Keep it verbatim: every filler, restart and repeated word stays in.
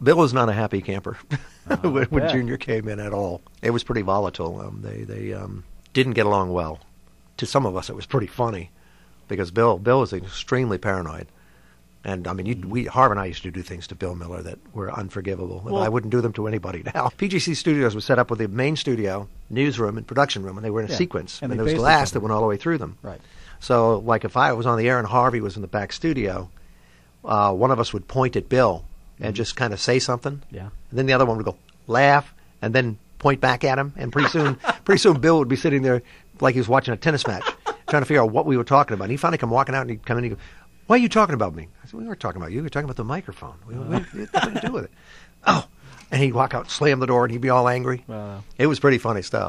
Bill was not a happy camper Uh, when, when yeah. Junior came in at all. It was pretty volatile. Um, they they um, didn't get along well. To some of us, it was pretty funny because Bill Bill was extremely paranoid. And, I mean, you, we, Harv and I used to do things to Bill Miller that were unforgivable. Well, I wouldn't do them to anybody now. P G C Studios was set up with the main studio, newsroom, and production room, and they were in a Yeah. sequence. And And, they there was faced glass each that other. went all the way through them. Right. So, like, if I was on the air and Harvey was in the back studio, uh, one of us would point at Bill and just kind of say something. Yeah. And then the other one would go, laugh, and then point back at him. And pretty soon, pretty soon Bill would be sitting there like he was watching a tennis match, trying to figure out what we were talking about. And he finally come walking out, and he'd come in and he'd go, why are you talking about me? I said, we weren't talking about you. We were talking about the microphone. We, we, we had nothing to do with it. Oh. And he'd walk out, slam the door, and he'd be all angry. Uh, It was pretty funny stuff.